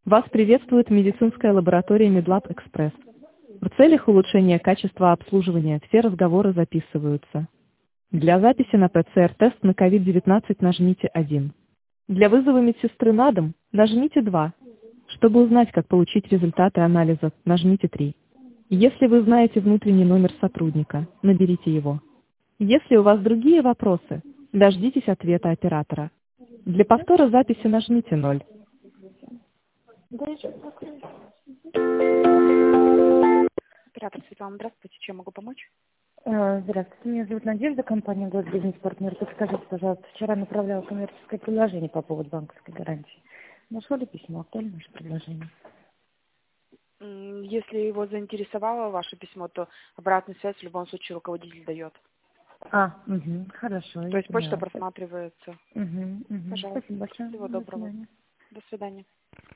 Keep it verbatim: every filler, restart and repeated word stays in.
Вас приветствует медицинская лаборатория Медлаб Экспресс. В целях улучшения качества обслуживания все разговоры записываются. Для записи на ПЦР-тест на ковид девятнадцать нажмите один. Для вызова медсестры на дом нажмите два. Чтобы узнать, как получить результаты анализа, нажмите три. Если вы знаете внутренний номер сотрудника, наберите его. Если у вас другие вопросы, дождитесь ответа оператора. Для повтора записи нажмите ноль. Оператор Светлана, здравствуйте. Чем могу помочь? Э, Здравствуйте, меня зовут Надежда, компания «Госбизнес-партнер». Подскажите, пожалуйста, вчера направляла коммерческое предложение по поводу банковской гарантии. Нашло ли письмо? Актуально наше предложение? М, Если его заинтересовало ваше письмо, то обратную связь в любом случае руководитель дает. А, угу, хорошо, То я есть почта поняла. просматривается. Угу, угу. Пожалуйста. Спасибо большое. Всего До доброго. свидания. До свидания.